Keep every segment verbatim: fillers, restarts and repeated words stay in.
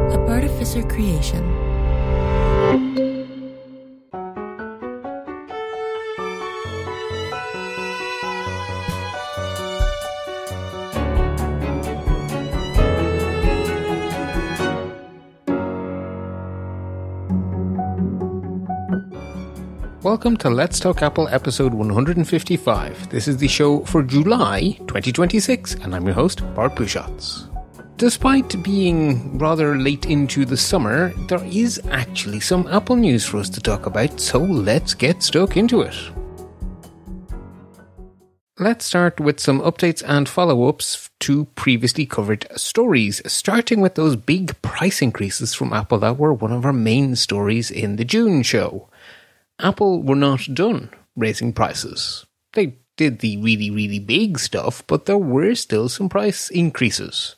a Bartificer creation. Welcome to Let's Talk Apple episode one hundred fifty-five. This is the show for July twenty twenty-six, and I'm your host, Bart Busschots. Despite being rather late into the summer, there is actually some Apple news for us to talk about, so let's get stuck into it. Let's start with some updates and follow-ups to previously covered stories, starting with those big price increases from Apple that were one of our main stories in the June show. Apple were not done raising prices. They did the really, really big stuff, but there were still some price increases.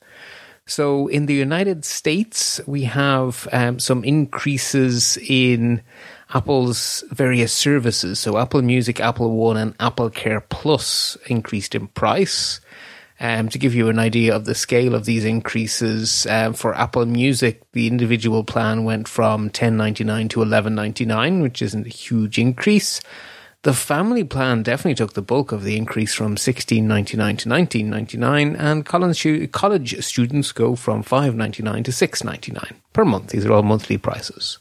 So in the United States, we have um, some increases in Apple's various services. So Apple Music, Apple One, and Apple Care Plus increased in price. Um, to give you an idea of the scale of these increases, um, for Apple Music, the individual plan went from ten ninety-nine to eleven ninety-nine, which isn't a huge increase. The family plan definitely took the bulk of the increase from sixteen ninety-nine to nineteen ninety-nine, and college college students go from five ninety-nine to six ninety-nine per month. These are all monthly prices.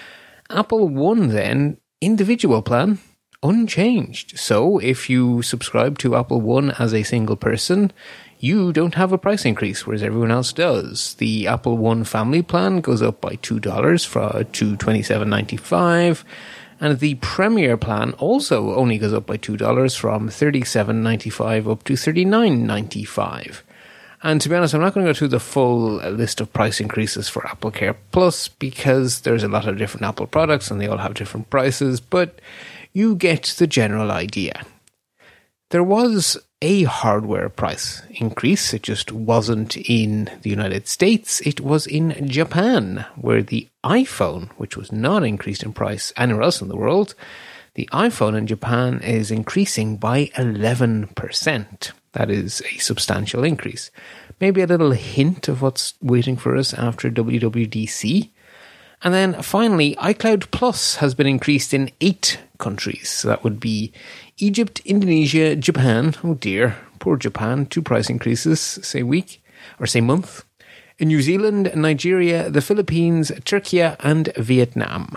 Apple One then, individual plan, unchanged. So if you subscribe to Apple One as a single person, you don't have a price increase, whereas everyone else does. The Apple One family plan goes up by two dollars for, to twenty-seven ninety-five, and the Premier plan also only goes up by two dollars from thirty-seven ninety-five up to thirty-nine ninety-five. And to be honest, I'm not going to go through the full list of price increases for Apple Care Plus because there's a lot of different Apple products and they all have different prices, but you get the general idea. There was a hardware price increase. It just wasn't in the United States. It was in Japan, where the iPhone, which was not increased in price anywhere else in the world, the iPhone in Japan is increasing by eleven percent. That is a substantial increase. Maybe a little hint of what's waiting for us after W W D C. And then finally, iCloud Plus has been increased in eight countries. So that would be Egypt, Indonesia, Japan. Oh dear, poor Japan. Two price increases, same week, or same month. In New Zealand, Nigeria, the Philippines, Turkey, and Vietnam.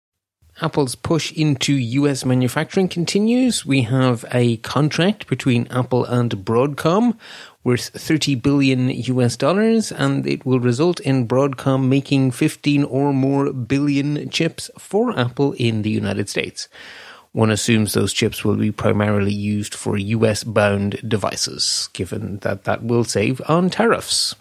Apple's push into U S manufacturing continues. We have a contract between Apple and Broadcom worth thirty billion U S dollars, and it will result in Broadcom making fifteen or more billion chips for Apple in the United States. One assumes those chips will be primarily used for U S-bound devices, given that that will save on tariffs.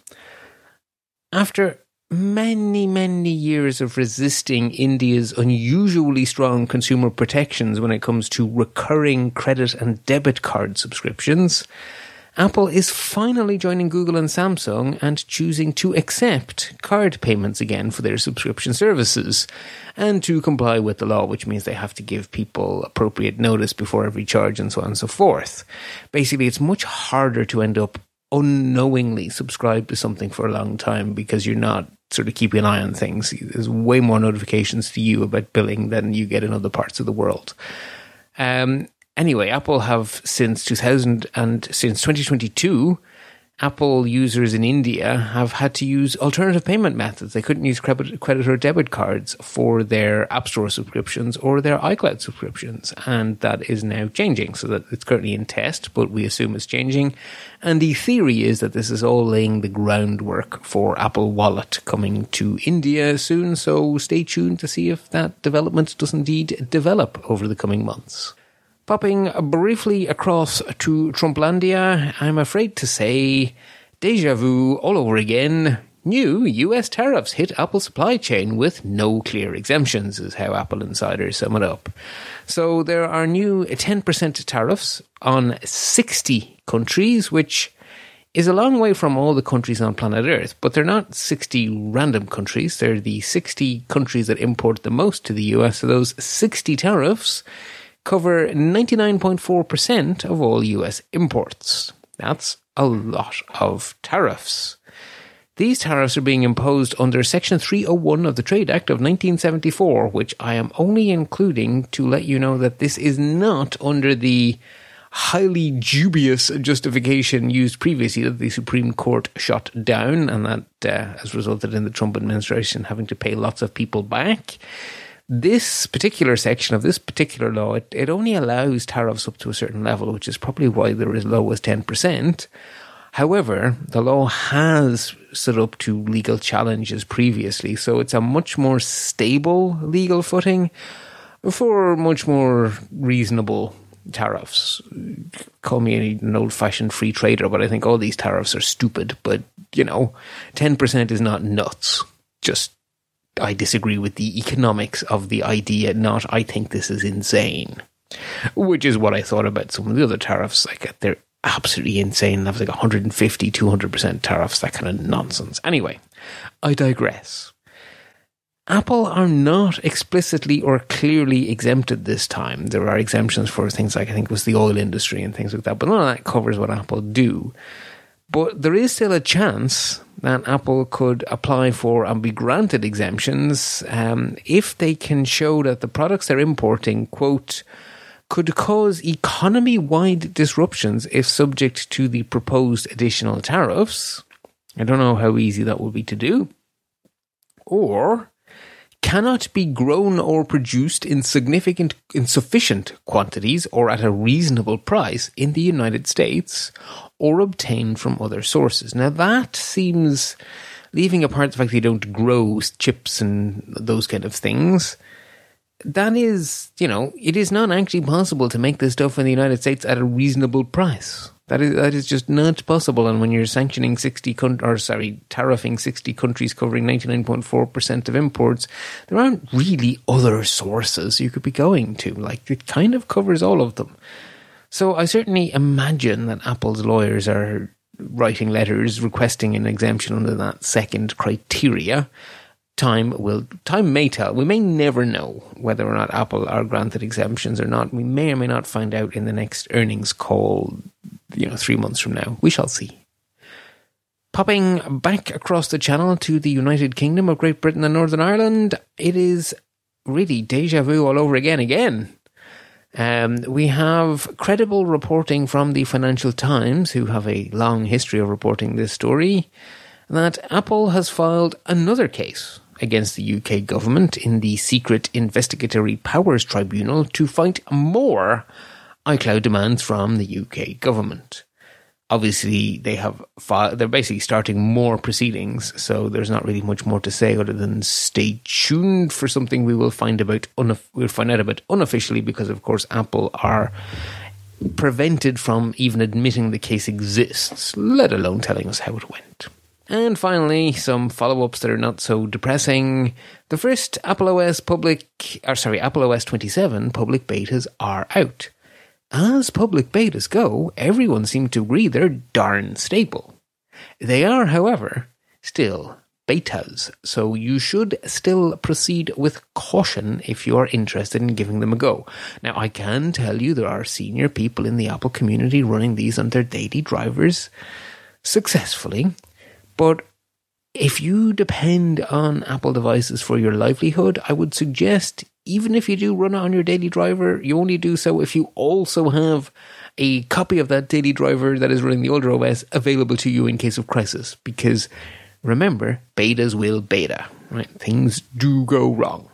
After many, many years of resisting India's unusually strong consumer protections when it comes to recurring credit and debit card subscriptions, Apple is finally joining Google and Samsung and choosing to accept card payments again for their subscription services and to comply with the law, which means they have to give people appropriate notice before every charge and so on and so forth. Basically, it's much harder to end up unknowingly subscribed to something for a long time because you're not sort of keeping an eye on things. There's way more notifications to you about billing than you get in other parts of the world. Um, anyway, Apple have since two thousand and since twenty twenty-two, Apple users in India have had to use alternative payment methods. They couldn't use credit, credit or debit cards for their App Store subscriptions or their iCloud subscriptions. And that is now changing. So that it's currently in test, but we assume it's changing. And the theory is that this is all laying the groundwork for Apple Wallet coming to India soon. So stay tuned to see if that development does indeed develop over the coming months. Popping briefly across to Trumplandia, I'm afraid to say, deja vu all over again. New U S tariffs hit Apple's supply chain with no clear exemptions, is how Apple insiders sum it up. So there are new ten percent tariffs on sixty countries, which is a long way from all the countries on planet Earth, but they're not sixty random countries. They're the sixty countries that import the most to the U S. So those sixty tariffs cover ninety-nine point four percent of all U S imports. That's a lot of tariffs. These tariffs are being imposed under Section three oh one of the Trade Act of nineteen seventy-four, which I am only including to let you know that this is not under the highly dubious justification used previously that the Supreme Court shot down, and that uh, has resulted in the Trump administration having to pay lots of people back. This particular section of this particular law, it, it only allows tariffs up to a certain level, which is probably why they're as low as ten percent. However, the law has stood up to legal challenges previously, so it's a much more stable legal footing for much more reasonable tariffs. Call me an old-fashioned free trader, but I think all these tariffs are stupid. But, you know, ten percent is not nuts. Just, I disagree with the economics of the idea, not I think this is insane. Which is what I thought about some of the other tariffs. Like, they're absolutely insane. They have like one hundred fifty, two hundred percent tariffs, that kind of nonsense. Anyway, I digress. Apple are not explicitly or clearly exempted this time. There are exemptions for things like, I think it was the oil industry and things like that, but none of that covers what Apple do. But there is still a chance that Apple could apply for and be granted exemptions um, if they can show that the products they're importing, quote, could cause economy-wide disruptions if subject to the proposed additional tariffs. I don't know how easy that will be to do. Or cannot be grown or produced in significant, in sufficient quantities or at a reasonable price in the United States or obtained from other sources. Now that seems, leaving apart the fact they don't grow chips and those kind of things, that is, you know, it is not actually possible to make this stuff in the United States at a reasonable price. That is that is just not possible. And when you're sanctioning sixty, con- or sorry, tariffing sixty countries covering ninety-nine point four percent of imports, there aren't really other sources you could be going to. Like, it kind of covers all of them. So I certainly imagine that Apple's lawyers are writing letters requesting an exemption under that second criteria. Time will, time may tell. We may never know whether or not Apple are granted exemptions or not. We may or may not find out in the next earnings call, you know, three months from now. We shall see. Popping back across the channel to the United Kingdom of Great Britain and Northern Ireland, it is really deja vu all over again, again. Um, we have credible reporting from the Financial Times, who have a long history of reporting this story, that Apple has filed another case against the U K government in the Secret Investigatory Powers Tribunal to fight more iCloud demands from the U K government. Obviously, they have fi- they're basically starting more proceedings, so there's not really much more to say other than stay tuned for something we will find about unof- we'll find out about unofficially, because of course Apple are prevented from even admitting the case exists, let alone telling us how it went. And finally, some follow-ups that are not so depressing. The first Apple O S public, or sorry, Apple O S twenty-seven public betas are out. As public betas go, everyone seems to agree they're darn stable. They are, however, still betas, so you should still proceed with caution if you are interested in giving them a go. Now, I can tell you there are senior people in the Apple community running these on their daily drivers successfully. But if you depend on Apple devices for your livelihood, I would suggest, even if you do run it on your daily driver, you only do so if you also have a copy of that daily driver that is running the older O S available to you in case of crisis. Because remember, betas will beta, right? Things do go wrong.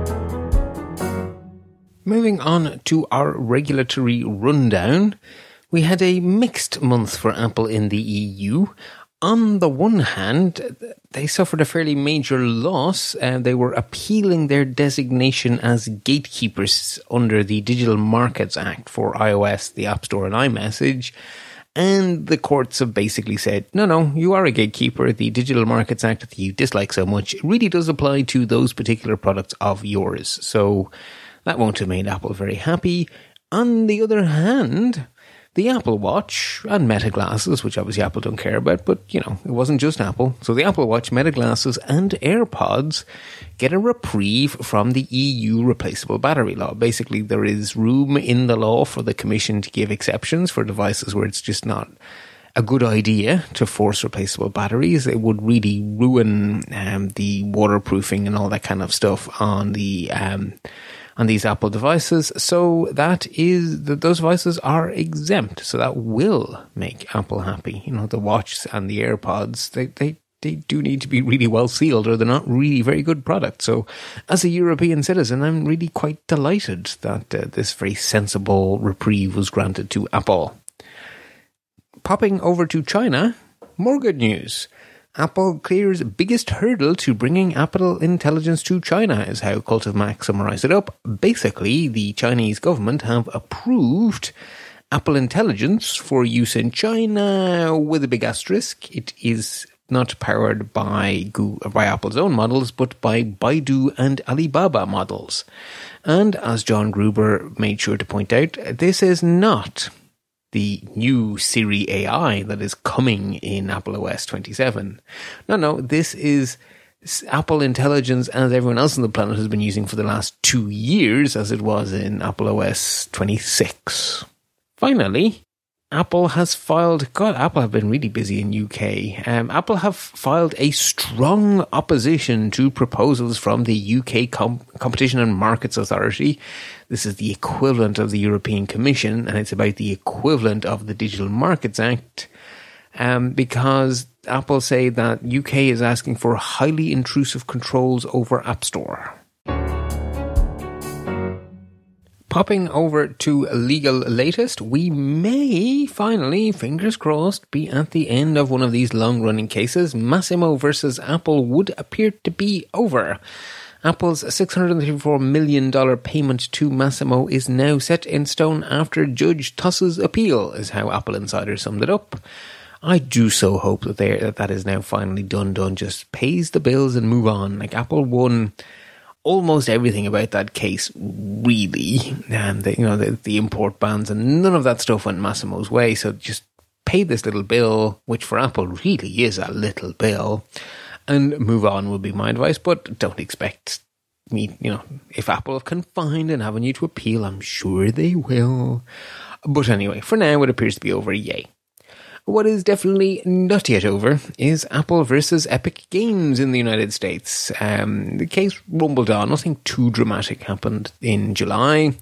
Moving on to our regulatory rundown, we had a mixed month for Apple in the E U. On the one hand, they suffered a fairly major loss. Uh, they were appealing their designation as gatekeepers under the Digital Markets Act for iOS, the App Store, and iMessage. And the courts have basically said, no, no, you are a gatekeeper. The Digital Markets Act that you dislike so much, it really does apply to those particular products of yours. So that won't have made Apple very happy. On the other hand, the Apple Watch and Meta Glasses, which obviously Apple don't care about, but, you know, it wasn't just Apple. So the Apple Watch, Meta Glasses, and AirPods get a reprieve from the E U replaceable battery law. Basically, there is room in the law for the Commission to give exceptions for devices where it's just not a good idea to force replaceable batteries. It would really ruin um, the waterproofing and all that kind of stuff on the um, on these Apple devices. So that is that those devices are exempt. So that will make Apple happy. You know, the watch and the AirPods, they they. They do need to be really well sealed, or they're not really very good products. So as a European citizen, I'm really quite delighted that uh, this very sensible reprieve was granted to Apple. Popping over to China, more good news. Apple clears biggest hurdle to bringing Apple Intelligence to China, is how Cult of Mac summarised it up. Basically, the Chinese government have approved Apple Intelligence for use in China with a big asterisk. It is not powered by Google, by Apple's own models, but by Baidu and Alibaba models. And as John Gruber made sure to point out, this is not the new Siri A I that is coming in Apple O S twenty-seven. No, no, this is Apple Intelligence as everyone else on the planet has been using for the last two years, as it was in Apple O S twenty-six. Finally, Apple has filed, God, Apple have been really busy in U K. Um, Apple have filed a strong opposition to proposals from the U K Com- Competition and Markets Authority. This is the equivalent of the European Commission, and it's about the equivalent of the Digital Markets Act, um, because Apple say that U K is asking for highly intrusive controls over App Store. Popping over to legal latest, we may finally, fingers crossed, be at the end of one of these long-running cases. Massimo versus Apple would appear to be over. Apple's six hundred thirty-four million dollars payment to Massimo is now set in stone after Judge Tuss's appeal, is how Apple Insider summed it up. I do so hope that, that that is now finally done, done, just pays the bills and move on. Like, Apple won almost everything about that case, really. Um, the, you know, the, the import bans and none of that stuff went Massimo's way. So just pay this little bill, which for Apple really is a little bill, and move on would be my advice. But don't expect me, you know, if Apple can find an avenue to appeal, I'm sure they will. But anyway, for now, it appears to be over. Yay. What is definitely not yet over is Apple versus Epic Games in the United States. Um, the case rumbled on. Nothing too dramatic happened in July.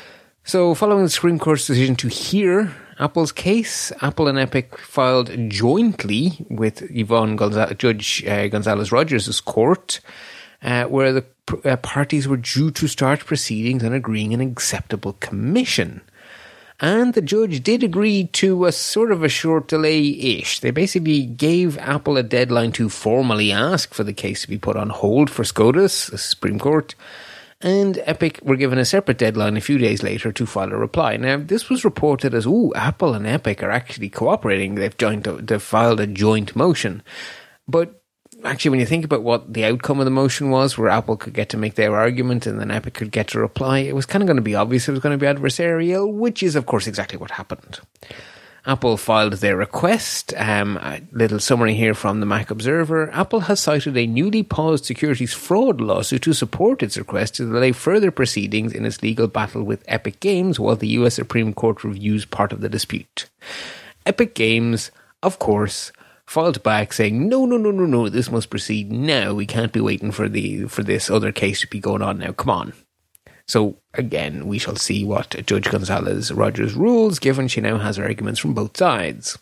So following the Supreme Court's decision to hear Apple's case, Apple and Epic filed jointly with Yvonne Gonza- Judge uh, Gonzalez-Rogers' court, uh, where the pr- uh, parties were due to start proceedings and agreeing an acceptable commission. And the judge did agree to a sort of a short delay-ish. They basically gave Apple a deadline to formally ask for the case to be put on hold for SCOTUS, the Supreme Court, and Epic were given a separate deadline a few days later to file a reply. Now, this was reported as, ooh, Apple and Epic are actually cooperating. They've, joined, they've filed a joint motion. But actually, when you think about what the outcome of the motion was, where Apple could get to make their argument and then Epic could get to reply, it was kind of going to be obvious it was going to be adversarial, which is, of course, exactly what happened. Apple filed their request. Um, a little summary here from the Mac Observer. Apple has cited a newly paused securities fraud lawsuit to support its request to delay further proceedings in its legal battle with Epic Games while the U S Supreme Court reviews part of the dispute. Epic Games, of course, filed back saying, no, no, no, no, no, this must proceed now. We can't be waiting for the for this other case to be going on now. Come on. So, again, we shall see what Judge Gonzalez-Rogers rules, given she now has arguments from both sides.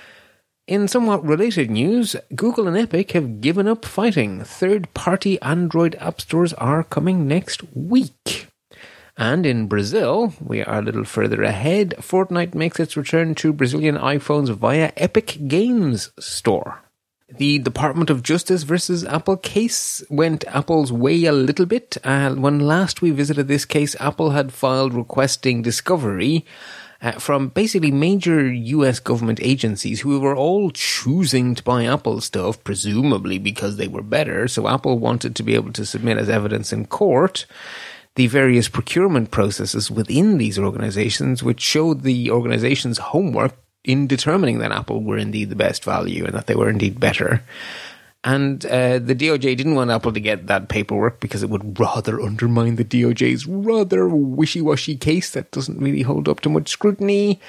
In somewhat related news, Google and Epic have given up fighting. Third-party Android app stores are coming next week. And in Brazil, we are a little further ahead. Fortnite makes its return to Brazilian iPhones via Epic Games Store. The Department of Justice versus Apple case went Apple's way a little bit. Uh, when last we visited this case, Apple had filed requesting discovery uh, from basically major U S government agencies who were all choosing to buy Apple stuff, presumably because they were better. So Apple wanted to be able to submit as evidence in court the various procurement processes within these organizations, which showed the organization's homework in determining that Apple were indeed the best value and that they were indeed better. And uh, the D O J didn't want Apple to get that paperwork because it would rather undermine the D O J's rather wishy-washy case that doesn't really hold up to much scrutiny.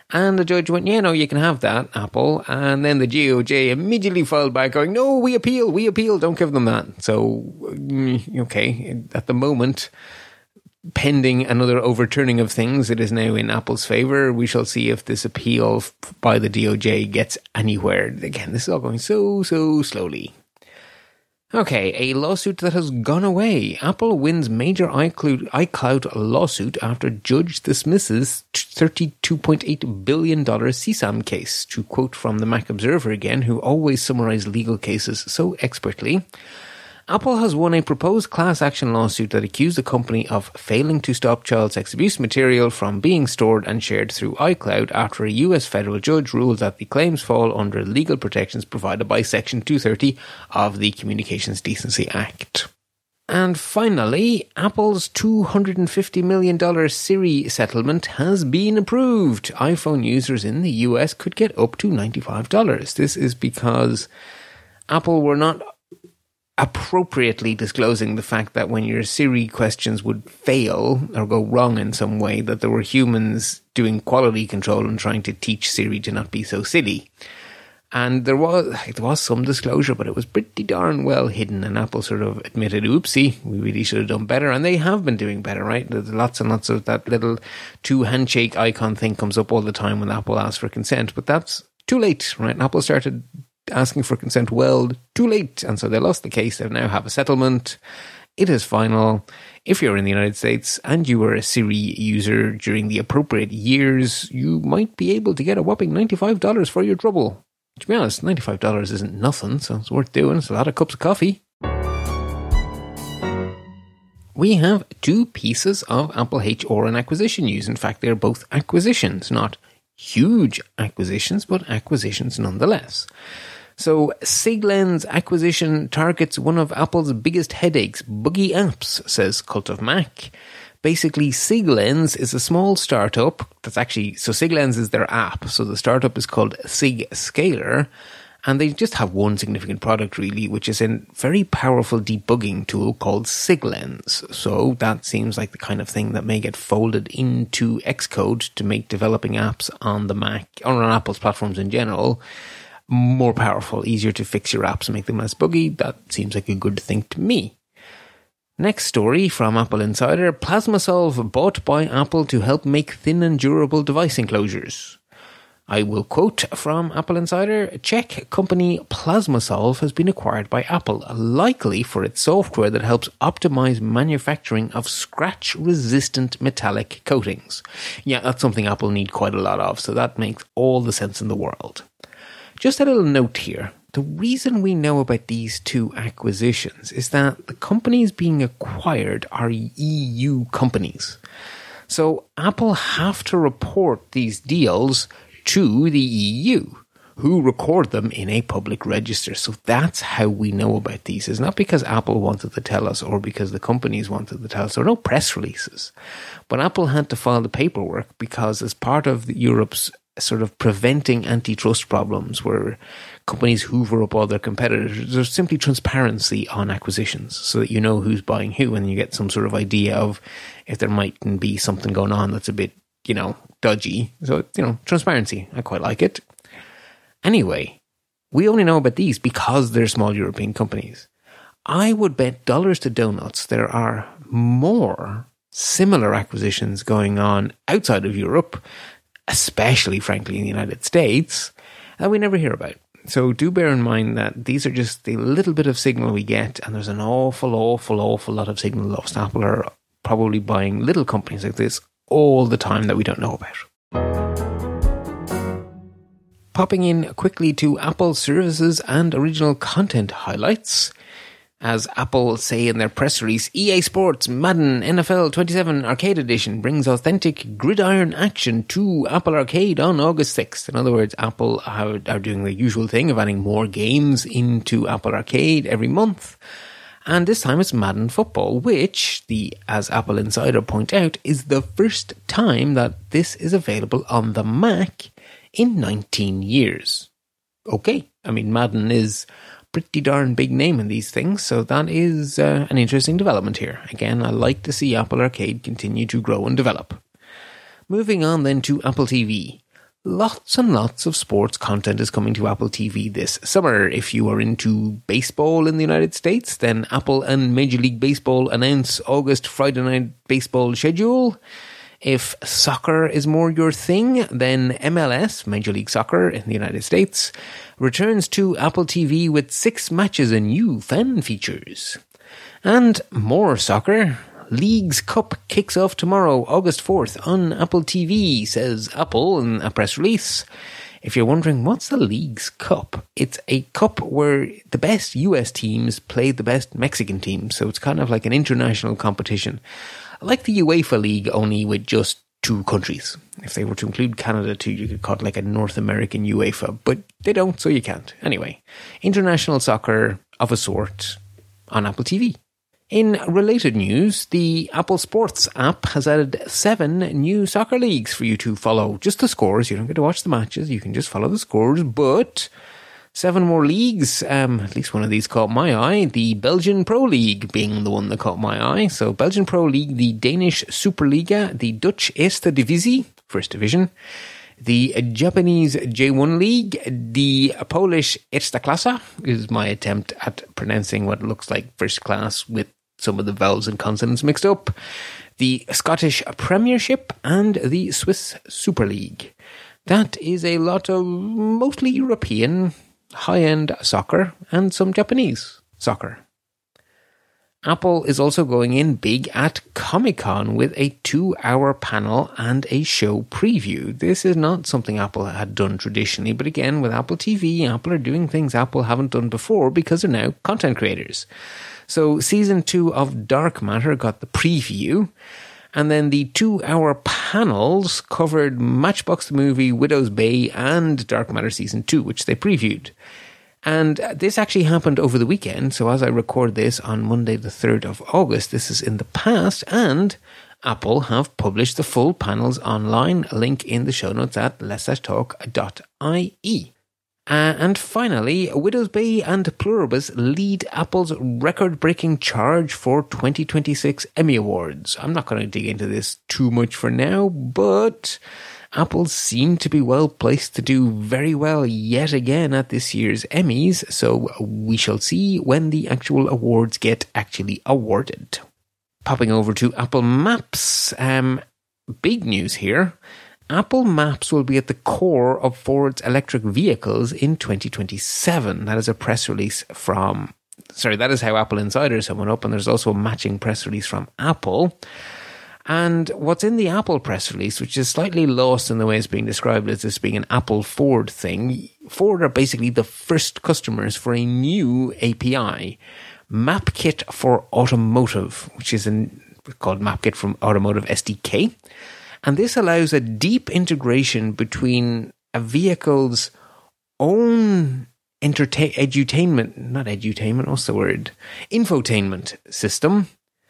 And the judge went, yeah, no, you can have that, Apple. And then the D O J immediately filed back going, no, we appeal, we appeal, don't give them that. So, okay, at the moment, pending another overturning of things, it is now in Apple's favour. We shall see if this appeal by the D O J gets anywhere. Again, this is all going so, so slowly. Okay, a lawsuit that has gone away. Apple wins major iCloud, iCloud lawsuit after judge dismisses thirty-two point eight billion dollars C S A M case, to quote from the Mac Observer again, who always summarize legal cases so expertly. Apple has won a proposed class action lawsuit that accused the company of failing to stop child sex abuse material from being stored and shared through iCloud after a U S federal judge ruled that the claims fall under legal protections provided by Section two thirty of the Communications Decency Act. And finally, Apple's two hundred fifty million dollars Siri settlement has been approved. iPhone users in the U S could get up to ninety-five dollars. This is because Apple were not appropriately disclosing the fact that when your Siri questions would fail or go wrong in some way, that there were humans doing quality control and trying to teach Siri to not be so silly. And there was there was some disclosure, but it was pretty darn well hidden, and Apple sort of admitted, oopsie, we really should have done better, and they have been doing better, right? There's lots and lots of that little two handshake icon thing comes up all the time when Apple asks for consent, but that's too late, right? Apple started asking for consent well too late, and so they lost the case. They now have a settlement. It is final. If you're in the United States and you were a Siri user during the appropriate years, you might be able to get a whopping ninety-five dollars for your trouble. To be honest, ninety-five dollars isn't nothing, so it's worth doing. It's a lot of cups of coffee. We have two pieces of Apple H R and acquisition news. In fact, they're both acquisitions, not huge acquisitions, but acquisitions nonetheless. So, Siglens acquisition targets one of Apple's biggest headaches, buggy apps, says Cult of Mac. Basically, Siglens is a small startup that's actually, so Siglens is their app, so the startup is called SigScaler, and they just have one significant product really, which is a very powerful debugging tool called Siglens. So that seems like the kind of thing that may get folded into Xcode to make developing apps on the Mac, or on Apple's platforms in general, more powerful, easier to fix your apps and make them less buggy. That seems like a good thing to me. Next story from Apple Insider, PlasmaSolve bought by Apple to help make thin and durable device enclosures. I will quote from Apple Insider, Czech company PlasmaSolve has been acquired by Apple, likely for its software that helps optimize manufacturing of scratch-resistant metallic coatings. Yeah, that's something Apple need quite a lot of, so that makes all the sense in the world. Just a little note here. The reason we know about these two acquisitions is that the companies being acquired are E U companies. So Apple have to report these deals to the E U, who record them in a public register. So that's how we know about these. It's not because Apple wanted to tell us or because the companies wanted to tell us. There are no press releases. But Apple had to file the paperwork because as part of Europe's sort of preventing antitrust problems where companies hoover up all their competitors, there's simply transparency on acquisitions so that you know who's buying who and you get some sort of idea of if there mightn't be something going on that's a bit, you know, dodgy. So, you know, transparency. I quite like it. Anyway, we only know about these because they're small European companies. I would bet dollars to donuts there are more similar acquisitions going on outside of Europe, especially, frankly, in the United States, that we never hear about. So do bear in mind that these are just the little bit of signal we get, and there's an awful, awful, awful lot of signal lost. Apple are probably buying little companies like this all the time that we don't know about. Popping in quickly to Apple services and original content highlights. As Apple say in their press release, E A Sports Madden N F L twenty-seven Arcade Edition brings authentic gridiron action to Apple Arcade on August sixth. In other words, Apple are, are doing the usual thing of adding more games into Apple Arcade every month. And this time it's Madden Football, which, the as Apple Insider point out, is the first time that this is available on the Mac in nineteen years. Okay, I mean, Madden is pretty darn big name in these things, so that is uh, an interesting development here. Again, I like to see Apple Arcade continue to grow and develop. Moving on then to Apple T V. Lots and lots of sports content is coming to Apple T V this summer. If you are into baseball in the United States, then Apple and Major League Baseball announce August Friday night baseball schedule. If soccer is more your thing, then M L S, Major League Soccer in the United States, returns to Apple T V with six matches and new fan features. And more soccer. Leagues Cup kicks off tomorrow, August fourth, on Apple T V, says Apple in a press release. If you're wondering, what's the Leagues Cup? It's a cup where the best U S teams play the best Mexican teams, so it's kind of like an international competition. Like the UEFA League, only with just two countries. If they were to include Canada too, you could call it like a North American UEFA, but they don't, so you can't. Anyway, international soccer of a sort on Apple T V. In related news, the Apple Sports app has added seven new soccer leagues for you to follow. Just the scores. You don't get to watch the matches. You can just follow the scores. But seven more leagues. Um, at least one of these caught my eye. The Belgian Pro League being the one that caught my eye. So Belgian Pro League, the Danish Superliga, the Dutch Eerste Divisie, First Division, the Japanese J one League, the Polish Ekstraklasa is my attempt at pronouncing what looks like first class with some of the vowels and consonants mixed up, the Scottish Premiership, and the Swiss Super League. That is a lot of mostly European high-end soccer and some Japanese soccer. Apple is also going in big at Comic-Con with a two-hour panel and a show preview. This is not something Apple had done traditionally, but again, with Apple T V, Apple are doing things Apple haven't done before because they're now content creators. So season two of Dark Matter got the preview, and then the two-hour panels covered Matchbox the Movie, Widow's Bay, and Dark Matter Season two, which they previewed. And this actually happened over the weekend, so as I record this on Monday the third of August, this is in the past, and Apple have published the full panels online, a link in the show notes at lets talk dot I E. Uh, and finally, Widow's Bay and Pluribus lead Apple's record-breaking charge for twenty twenty-six Emmy Awards. I'm not going to dig into this too much for now, but Apple seem to be well placed to do very well yet again at this year's Emmys, so we shall see when the actual awards get actually awarded. Popping over to Apple Maps, um, big news here. Apple Maps will be at the core of Ford's electric vehicles in twenty twenty-seven. That is a press release from, sorry, that is how Apple Insider sum it up, and there's also a matching press release from Apple. And what's in the Apple press release, which is slightly lost in the way it's being described as this being an Apple Ford thing, Ford are basically the first customers for a new A P I, MapKit for Automotive, which is an, called MapKit from Automotive S D K. And this allows a deep integration between a vehicle's own entertain, edutainment, not edutainment, what's the word? Infotainment system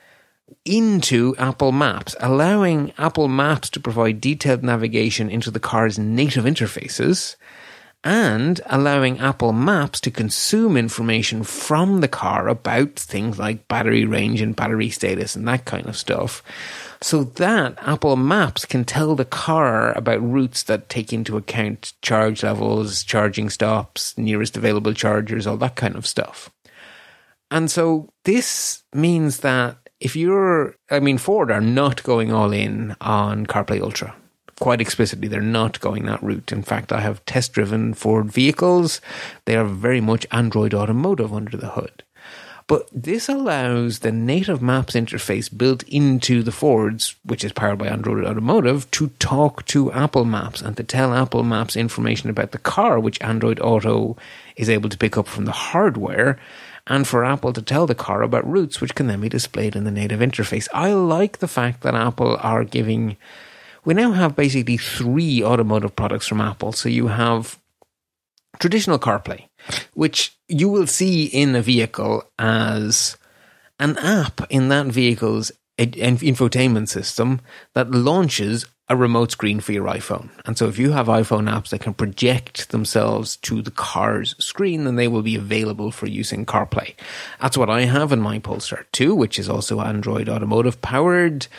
into Apple Maps, allowing Apple Maps to provide detailed navigation into the car's native interfaces and allowing Apple Maps to consume information from the car about things like battery range and battery status and that kind of stuff. So that Apple Maps can tell the car about routes that take into account charge levels, charging stops, nearest available chargers, all that kind of stuff. And so this means that if you're, I mean, Ford are not going all in on CarPlay Ultra. Quite explicitly, they're not going that route. In fact, I have test-driven Ford vehicles. They are very much Android Automotive under the hood. But this allows the native Maps interface built into the Fords, which is powered by Android Automotive, to talk to Apple Maps and to tell Apple Maps information about the car, which Android Auto is able to pick up from the hardware, and for Apple to tell the car about routes, which can then be displayed in the native interface. I like the fact that Apple are giving... We now have basically three automotive products from Apple. So you have traditional CarPlay, which you will see in a vehicle as an app in that vehicle's infotainment system that launches a remote screen for your iPhone. And so if you have iPhone apps that can project themselves to the car's screen, then they will be available for use in CarPlay. That's what I have in my Polestar two, which is also Android Automotive powered.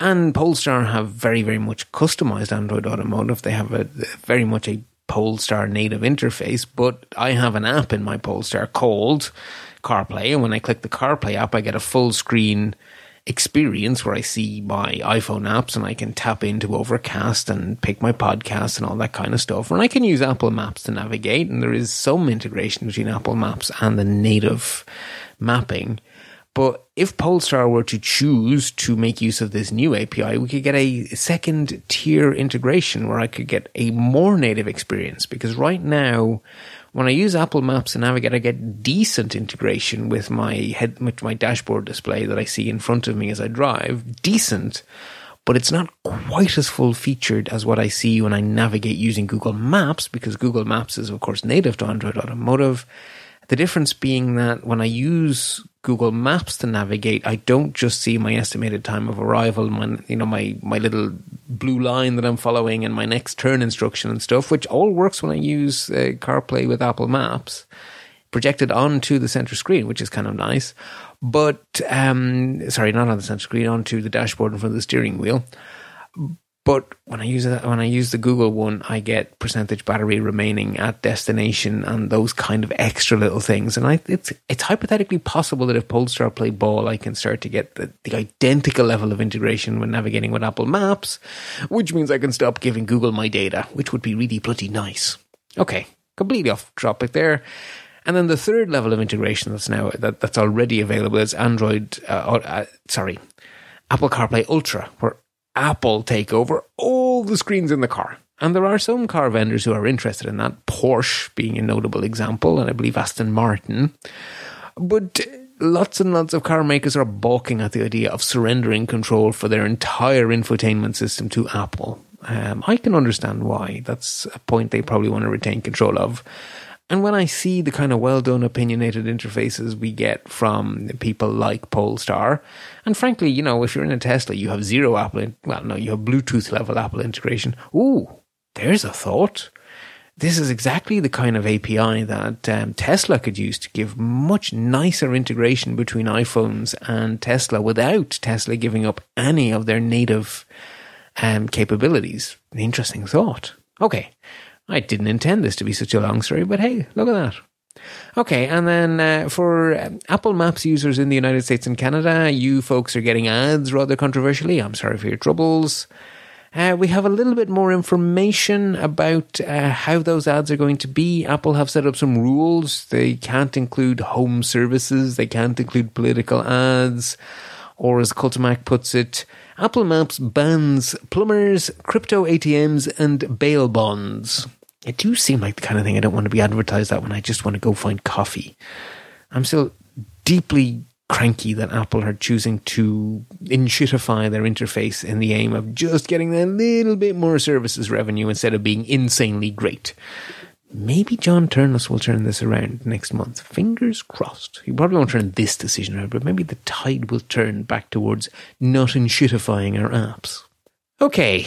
And Polestar have very, very much customized Android Automotive. They have a, very much a Polestar native interface, but I have an app in my Polestar called CarPlay, and when I click the CarPlay app, I get a full screen experience where I see my iPhone apps and I can tap into Overcast and pick my podcast and all that kind of stuff. And I can use Apple Maps to navigate, and there is some integration between Apple Maps and the native mapping. But if Polestar were to choose to make use of this new A P I, we could get a second tier integration where I could get a more native experience, because right now, when I use Apple Maps to navigate, I get decent integration with my head, with my dashboard display that I see in front of me as I drive. Decent, but it's not quite as full featured as what I see when I navigate using Google Maps, because Google Maps is, of course, native to Android Automotive. The difference being that when I use Google Maps to navigate, I don't just see my estimated time of arrival, my, you know, my, my little blue line that I'm following and my next turn instruction and stuff, which all works when I use uh, CarPlay with Apple Maps, projected onto the center screen, which is kind of nice. But, um, sorry, not on the center screen, onto the dashboard in front of the steering wheel. But when I use it, when I use the Google one, I get percentage battery remaining at destination and those kind of extra little things. And I, it's it's hypothetically possible that if Polestar play ball, I can start to get the, the identical level of integration when navigating with Apple Maps, which means I can stop giving Google my data, which would be really bloody nice. Okay, completely off topic there. And then the third level of integration that's now that, that's already available is Android. Uh, uh, sorry, Apple CarPlay Ultra, where Apple take over all the screens in the car. And there are some car vendors who are interested in that, Porsche being a notable example, and I believe Aston Martin. But lots and lots of car makers are balking at the idea of surrendering control for their entire infotainment system to Apple. Um, I can understand why. That's a point they probably want to retain control of. And when I see the kind of well-done, opinionated interfaces we get from people like Polestar, and frankly, you know, if you're in a Tesla, you have zero Apple, in- well, no, you have Bluetooth-level Apple integration. Ooh, there's a thought. This is exactly the kind of A P I that um, Tesla could use to give much nicer integration between iPhones and Tesla without Tesla giving up any of their native um, capabilities. An interesting thought. Okay. I didn't intend this to be such a long story, but hey, look at that. Okay, and then uh, for um, Apple Maps users in the United States and Canada, you folks are getting ads rather controversially. I'm sorry for your troubles. Uh, we have a little bit more information about uh, how those ads are going to be. Apple have set up some rules. They can't include home services. They can't include political ads. Or as Kultimac puts it, Apple Maps bans plumbers, crypto A T Ms, and bail bonds. It do seem like the kind of thing I don't want to be advertised at when I just want to go find coffee. I'm still deeply cranky that Apple are choosing to inshitify their interface in the aim of just getting a little bit more services revenue instead of being insanely great. Maybe John Turnus will turn this around next month. Fingers crossed. He probably won't turn this decision around, but maybe the tide will turn back towards not inshitifying our apps. Okay.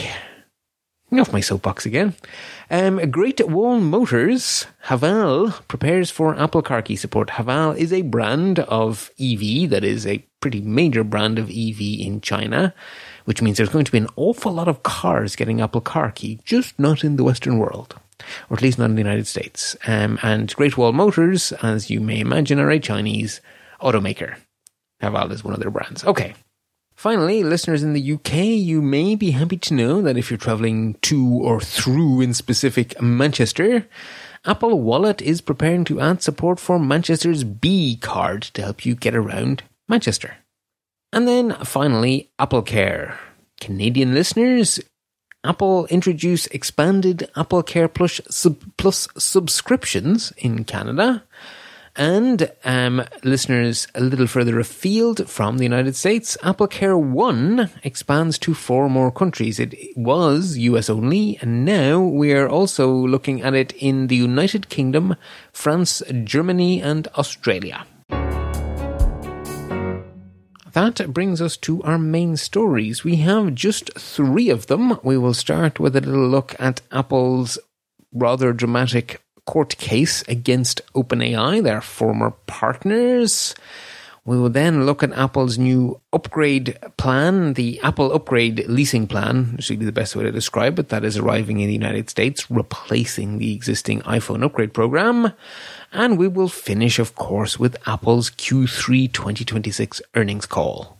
Off my soapbox again. Um, Great Wall Motors, Haval, prepares for Apple Car Key support. Haval is a brand of E V that is a pretty major brand of E V in China, which means there's going to be an awful lot of cars getting Apple Car Key, just not in the Western world, or at least not in the United States. Um, and Great Wall Motors, as you may imagine, are a Chinese automaker. Haval is one of their brands. Okay. Finally, listeners in the U K, you may be happy to know that if you're travelling to or through, in specific, Manchester, Apple Wallet is preparing to add support for Manchester's B card to help you get around Manchester. And then, finally, Apple Care. Canadian listeners, Apple introduced expanded Apple Care Plus, sub, Plus subscriptions in Canada. And um, listeners a little further afield from the United States, Apple Care One expands to four more countries. It was U S only, and now we are also looking at it in the United Kingdom, France, Germany, and Australia. That brings us to our main stories. We have just three of them. We will start with a little look at Apple's rather dramatic court case against OpenAI, their former partners. We will then look at Apple's new upgrade plan, the Apple Upgrade Leasing Plan, should be the best way to describe it, that is arriving in the United States, replacing the existing iPhone upgrade program. And we will finish, of course, with Apple's Q three twenty twenty-six earnings call.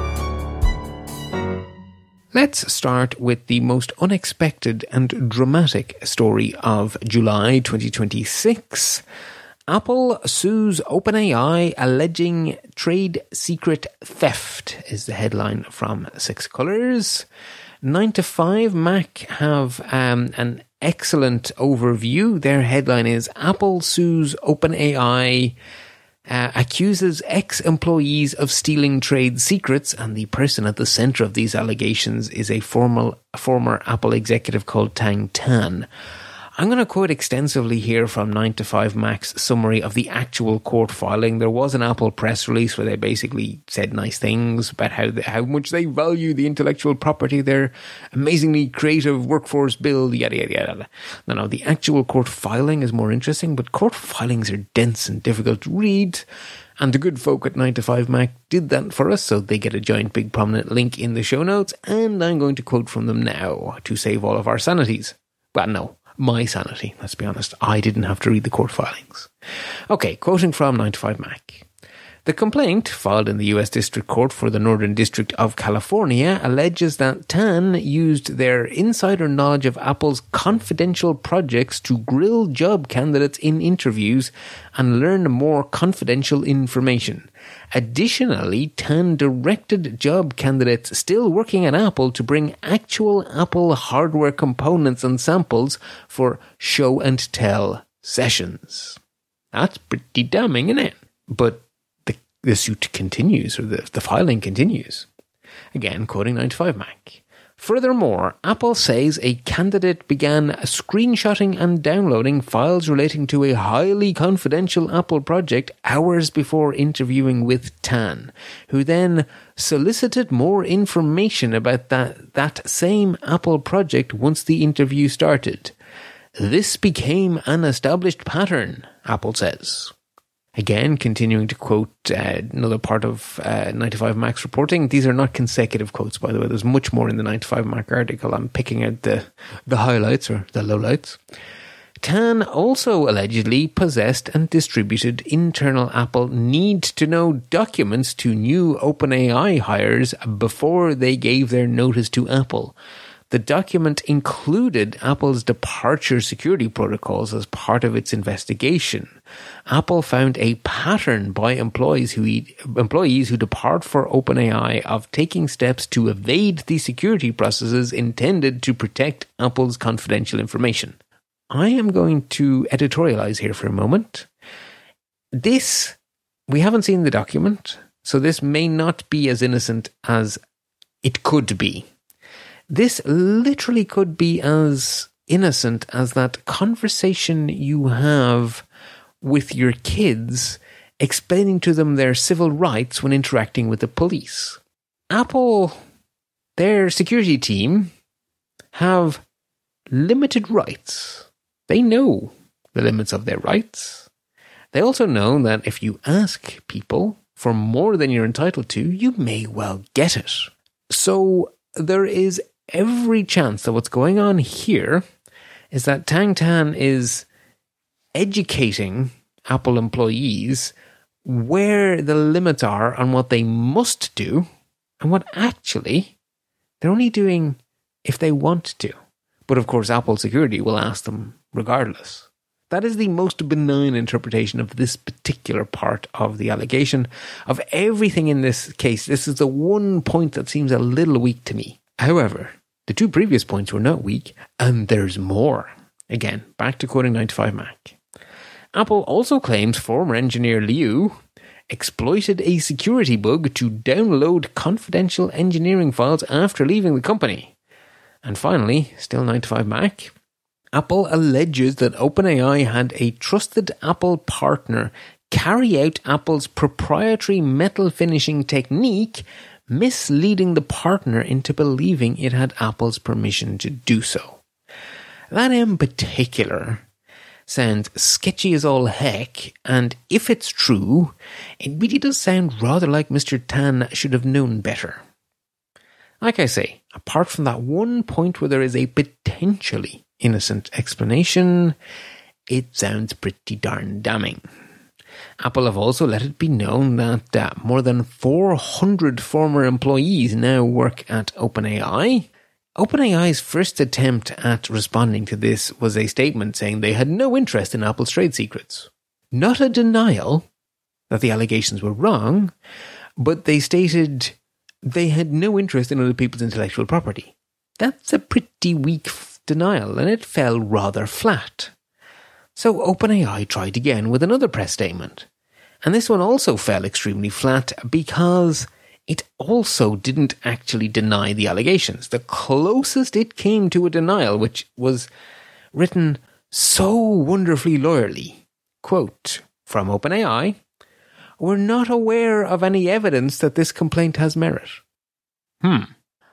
Let's start with the most unexpected and dramatic story of July twenty twenty-six. Apple sues OpenAI alleging trade secret theft is the headline from Six Colors. nine to five Mac have um, an excellent overview. Their headline is Apple sues OpenAI, uh, accuses ex-employees of stealing trade secrets, and the person at the center of these allegations is a former, former Apple executive called Tang Tan. I'm going to quote extensively here from nine to five Mac's summary of the actual court filing. There was an Apple press release where they basically said nice things about how they, how much they value the intellectual property, their amazingly creative workforce build, yada, yada, yada. No, no, the actual court filing is more interesting, but court filings are dense and difficult to read. And the good folk at nine to five Mac did that for us, so they get a giant big prominent link in the show notes, and I'm going to quote from them now to save all of our sanities. Well, no. My sanity, let's be honest. I didn't have to read the court filings. Okay, quoting from nine to five Mac. The complaint, filed in the U S District Court for the Northern District of California, alleges that Tan used their insider knowledge of Apple's confidential projects to grill job candidates in interviews and learn more confidential information. Additionally, Tan directed job candidates still working at Apple to bring actual Apple hardware components and samples for show and tell sessions. That's pretty damning, isn't it? But the, the suit continues, or the, the filing continues. Again, quoting nine to five Mac. Furthermore, Apple says a candidate began screenshotting and downloading files relating to a highly confidential Apple project hours before interviewing with Tan, who then solicited more information about that, that same Apple project once the interview started. This became an established pattern, Apple says. Again, continuing to quote uh, another part of uh, nine to five Mac's reporting. These are not consecutive quotes, by the way. There's much more in the nine to five Mac article. I'm picking out the, the highlights or the lowlights. Tan also allegedly possessed and distributed internal Apple need-to-know documents to new OpenAI hires before they gave their notice to Apple. The document included Apple's departure security protocols as part of its investigation. Apple found a pattern by employees who employees who depart for OpenAI of taking steps to evade the security processes intended to protect Apple's confidential information. I am going to editorialize here for a moment. This, we haven't seen the document, so this may not be as innocent as it could be. This literally could be as innocent as that conversation you have with your kids explaining to them their civil rights when interacting with the police. Apple, their security team, have limited rights. They know the limits of their rights. They also know that if you ask people for more than you're entitled to, you may well get it. So there is every chance that what's going on here is that Tang Tan is educating Apple employees where the limits are on what they must do and what actually they're only doing if they want to. But of course, Apple security will ask them regardless. That is the most benign interpretation of this particular part of the allegation. Of everything in this case, this is the one point that seems a little weak to me. However, the two previous points were not weak, and there's more. Again, back to quoting nine to five Mac. Apple also claims former engineer Liu exploited a security bug to download confidential engineering files after leaving the company. And finally, still nine to five Mac, Apple alleges that OpenAI had a trusted Apple partner carry out Apple's proprietary metal finishing technique, misleading the partner into believing it had Apple's permission to do so. That in particular sounds sketchy as all heck, and if it's true, it really does sound rather like Mister Tan should have known better. Like I say, apart from that one point where there is a potentially innocent explanation, it sounds pretty darn damning. Apple have also let it be known that uh, more than four hundred former employees now work at OpenAI. OpenAI's first attempt at responding to this was a statement saying they had no interest in Apple's trade secrets. Not a denial that the allegations were wrong, but they stated they had no interest in other people's intellectual property. That's a pretty weak f- denial, and it fell rather flat. So OpenAI tried again with another press statement. And this one also fell extremely flat because it also didn't actually deny the allegations. The closest it came to a denial, which was written so wonderfully lawyerly, quote, from OpenAI, "We're not aware of any evidence that this complaint has merit." Hmm.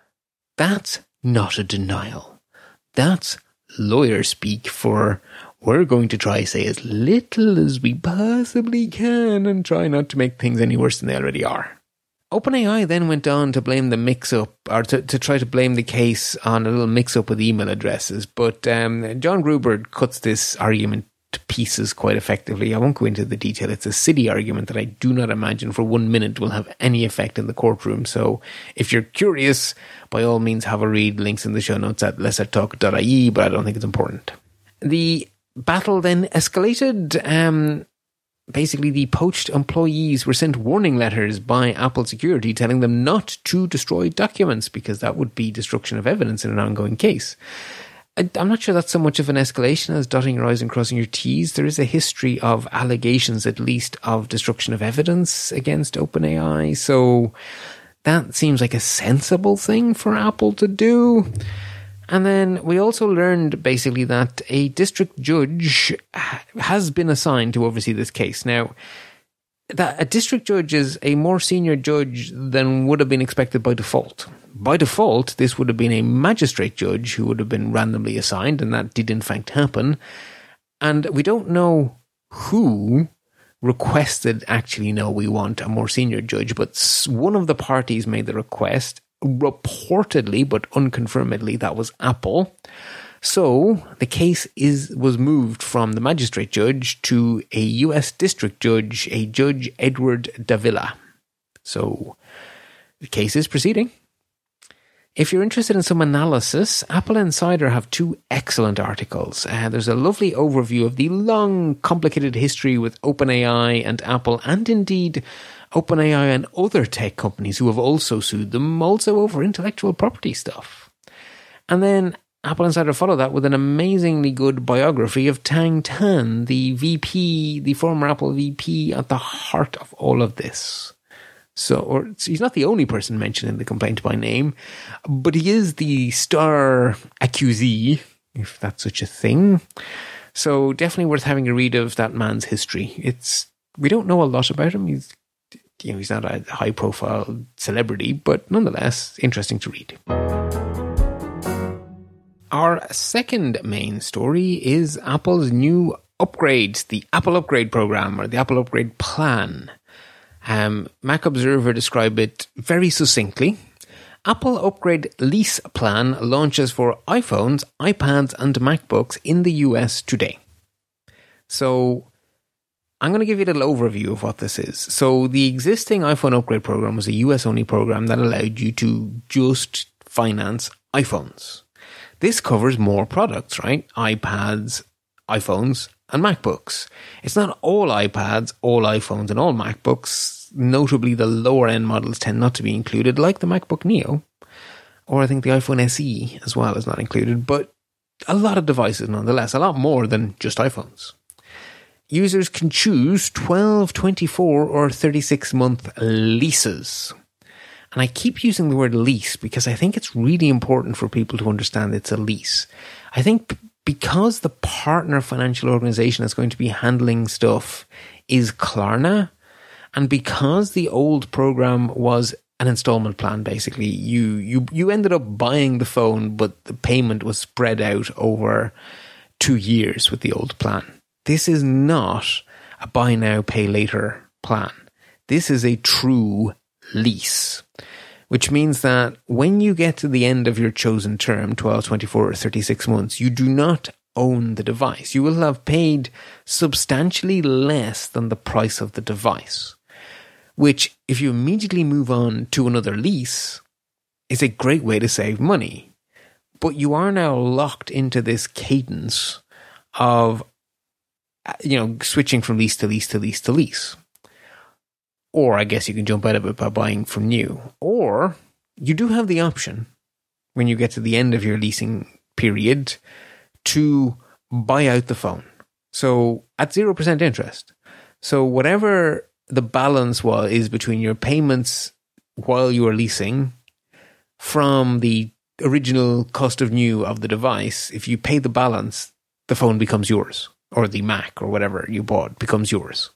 That's not a denial. That's lawyer speak for we're going to try say as little as we possibly can and try not to make things any worse than they already are. OpenAI then went on to blame the mix-up, or to, to try to blame the case on a little mix-up with email addresses, but um, John Gruber cuts this argument to pieces quite effectively. I won't go into the detail. It's a silly argument that I do not imagine for one minute will have any effect in the courtroom. So if you're curious, by all means have a read. Links in the show notes at lesser talk dot I E, but I don't think it's important. The battle then escalated. Um, basically, the poached employees were sent warning letters by Apple Security telling them not to destroy documents because that would be destruction of evidence in an ongoing case. I'm not sure that's so much of an escalation as dotting your I's and crossing your T's. There is a history of allegations, at least, of destruction of evidence against OpenAI. So that seems like a sensible thing for Apple to do. And then we also learned, basically, that a district judge has been assigned to oversee this case. Now, that a district judge is a more senior judge than would have been expected by default. By default, this would have been a magistrate judge who would have been randomly assigned, and that did in fact happen. And we don't know who requested, actually, no, we want a more senior judge, but one of the parties made the request. Reportedly, but unconfirmedly, that was Apple. So the case is was moved from the magistrate judge to a U S district judge, a Judge Edward Davila. So the case is proceeding. If you're interested in some analysis, Apple Insider have two excellent articles. Uh, there's a lovely overview of the long, complicated history with OpenAI and Apple, and indeed OpenAI and other tech companies who have also sued them, also over intellectual property stuff. And then Apple Insider follow that with an amazingly good biography of Tang Tan, the V P, the former Apple V P at the heart of all of this. So, or he's not the only person mentioned in the complaint by name, but he is the star accusee, if that's such a thing. So definitely worth having a read of that man's history. It's we don't know a lot about him. He's you know he's not a high-profile celebrity, but nonetheless interesting to read. Our second main story is Apple's new upgrade, the Apple Upgrade Program, or the Apple Upgrade Plan. Um, Mac Observer described it very succinctly. Apple Upgrade Lease Plan launches for iPhones, iPads, and MacBooks in the U S today. So I'm going to give you a little overview of what this is. So the existing iPhone Upgrade Program was a U S-only program that allowed you to just finance iPhones. This covers more products, right? iPads, iPhones, and MacBooks. It's not all iPads, all iPhones, and all MacBooks. Notably, the lower-end models tend not to be included, like the MacBook Neo. Or I think the iPhone S E as well is not included. But a lot of devices nonetheless, a lot more than just iPhones. Users can choose twelve, twenty-four, or thirty-six month leases. And I keep using the word lease because I think it's really important for people to understand it's a lease. I think because the partner financial organization that's going to be handling stuff is Klarna, and because the old program was an installment plan, basically, you, you, you ended up buying the phone, but the payment was spread out over two years with the old plan. this is not a buy now, pay later plan. This is a true lease, which means that when you get to the end of your chosen term, twelve, twenty-four, or thirty-six months, you do not own the device. You will have paid substantially less than the price of the device, which, if you immediately move on to another lease, is a great way to save money. But you are now locked into this cadence of, you know, switching from lease to lease to lease to lease. Or I guess you can jump out of it by buying from new. Or you do have the option, when you get to the end of your leasing period, to buy out the phone. So at zero percent interest. So whatever the balance was is between your payments while you are leasing from the original cost of new of the device, if you pay the balance, the phone becomes yours, or the Mac or whatever you bought becomes yours.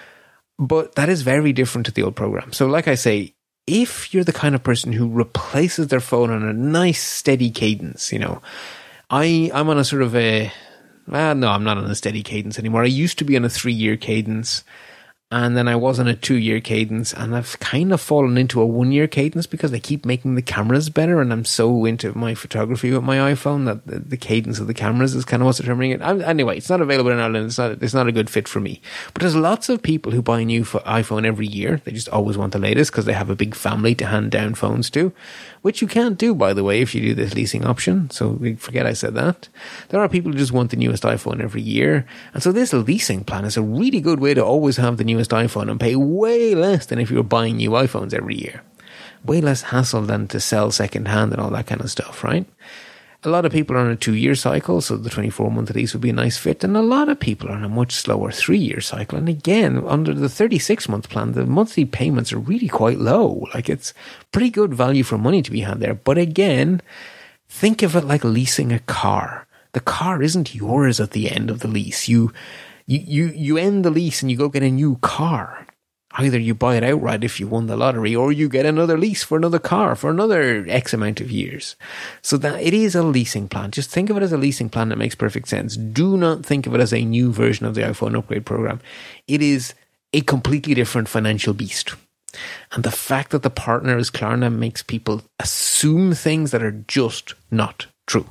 But that is very different to the old program. So like I say, if you're the kind of person who replaces their phone on a nice steady cadence, you know, I, I'm on a sort of a, well, no, I'm not on a steady cadence anymore. I used to be on a three-year cadence, and then I was on a two-year cadence, and I've kind of fallen into a one-year cadence because they keep making the cameras better, and I'm so into my photography with my iPhone that the, the cadence of the cameras is kind of what's determining it. I'm, anyway, it's not available in Ireland. It's not, it's not a good fit for me. But there's lots of people who buy a new iPhone every year. They just always want the latest because they have a big family to hand down phones to, which you can't do, by the way, if you do this leasing option. So forget I said that. There are people who just want the newest iPhone every year. And so this leasing plan is a really good way to always have the newest iPhone and pay way less than if you were buying new iPhones every year. Way less hassle than to sell secondhand and all that kind of stuff, right? A lot of people are on a two-year cycle, so the twenty-four month lease would be a nice fit. And a lot of people are on a much slower three-year cycle. And again, under the thirty-six month plan, the monthly payments are really quite low. Like, it's pretty good value for money to be had there. But again, think of it like leasing a car. The car isn't yours at the end of the lease. You, you, you, you end the lease and you go get a new car. Either you buy it outright if you won the lottery, or you get another lease for another car for another X amount of years. So that it is a leasing plan. Just think of it as a leasing plan that makes perfect sense. Do not think of it as a new version of the iPhone upgrade program. It is a completely different financial beast. And the fact that the partner is Klarna makes people assume things that are just not true.